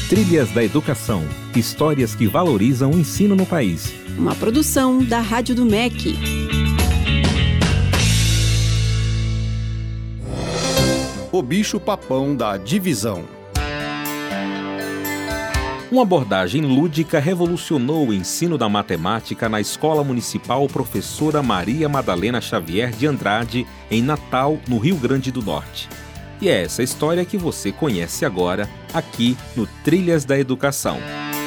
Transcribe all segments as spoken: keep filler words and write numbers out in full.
Trilhas da Educação. Histórias que valorizam o ensino no país. Uma produção da Rádio do M E C. O bicho-papão da divisão. Uma abordagem lúdica revolucionou o ensino da matemática na Escola Municipal Professora Maria Madalena Xavier de Andrade, em Natal, no Rio Grande do Norte. E é essa história que você conhece agora, aqui no Trilhas da Educação.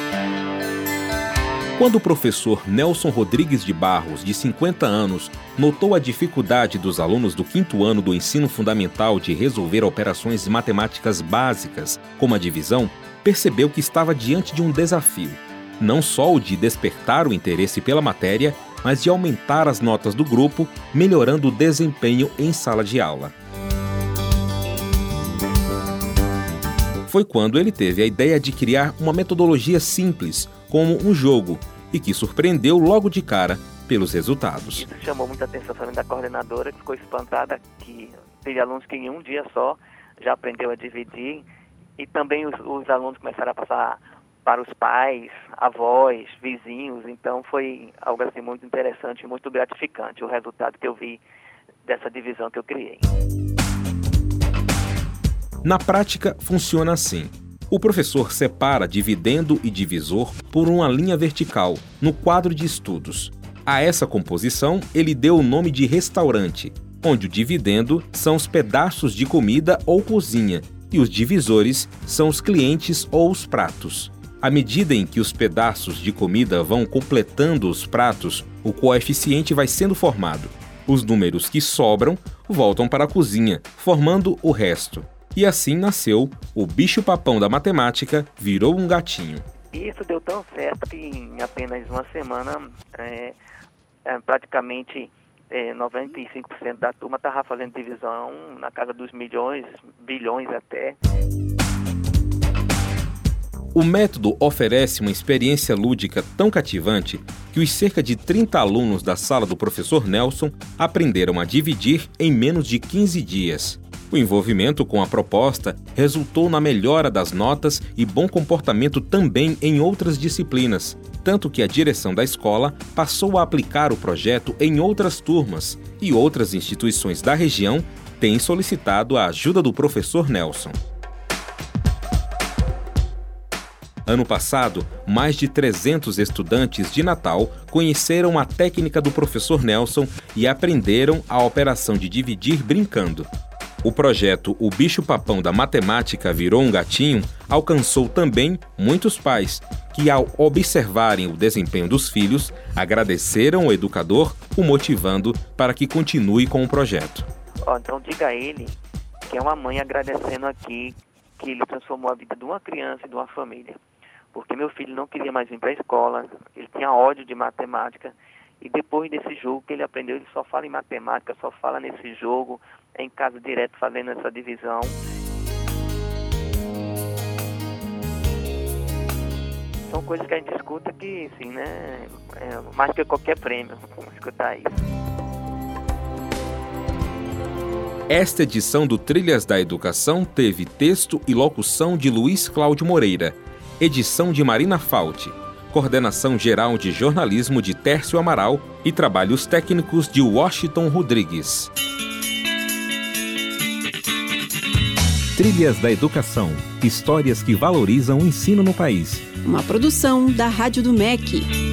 Quando o professor Nelson Rodrigues de Barros, de cinquenta anos, notou a dificuldade dos alunos do quinto ano do ensino fundamental de resolver operações matemáticas básicas, como a divisão, percebeu que estava diante de um desafio, não só o de despertar o interesse pela matéria, mas de aumentar as notas do grupo, melhorando o desempenho em sala de aula. Foi quando ele teve a ideia de criar uma metodologia simples, como um jogo, e que surpreendeu logo de cara pelos resultados. Isso chamou muita atenção também da coordenadora, que ficou espantada que teve alunos que em um dia só já aprendeu a dividir, e também os, os alunos começaram a passar para os pais, avós, vizinhos. Então foi algo assim muito interessante e muito gratificante o resultado que eu vi dessa divisão que eu criei. Na prática, funciona assim. O professor separa dividendo e divisor por uma linha vertical, no quadro de estudos. A essa composição, ele deu o nome de restaurante, onde o dividendo são os pedaços de comida ou cozinha, e os divisores são os clientes ou os pratos. À medida em que os pedaços de comida vão completando os pratos, o coeficiente vai sendo formado. Os números que sobram voltam para a cozinha, formando o resto. E assim nasceu o bicho-papão da matemática, virou um gatinho. Isso deu tão certo que em apenas uma semana, é, é, praticamente é, noventa e cinco por cento da turma estava fazendo divisão na casa dos milhões, bilhões até. O método oferece uma experiência lúdica tão cativante que os cerca de trinta alunos da sala do professor Nelson aprenderam a dividir em menos de quinze dias. O envolvimento com a proposta resultou na melhora das notas e bom comportamento também em outras disciplinas, tanto que a direção da escola passou a aplicar o projeto em outras turmas e outras instituições da região têm solicitado a ajuda do professor Nelson. Ano passado, mais de trezentos estudantes de Natal conheceram a técnica do professor Nelson e aprenderam a operação de dividir brincando. O projeto O Bicho-Papão da Matemática Virou um Gatinho alcançou também muitos pais, que ao observarem o desempenho dos filhos, agradeceram o educador, o motivando para que continue com o projeto. Oh, então diga a ele que é uma mãe agradecendo aqui que ele transformou a vida de uma criança e de uma família. Porque meu filho não queria mais vir para a escola, ele tinha ódio de matemática, e depois desse jogo que ele aprendeu, ele só fala em matemática, só fala nesse jogo, é em casa direto fazendo essa divisão. São coisas que a gente escuta que, assim, né, é mais que qualquer prêmio, escutar isso. Esta edição do Trilhas da Educação teve texto e locução de Luiz Cláudio Moreira, edição de Marina Fauti, coordenação geral de jornalismo de Tércio Amaral e trabalhos técnicos de Washington Rodrigues. Trilhas da Educação. Histórias que valorizam o ensino no país. Uma produção da Rádio do M E C.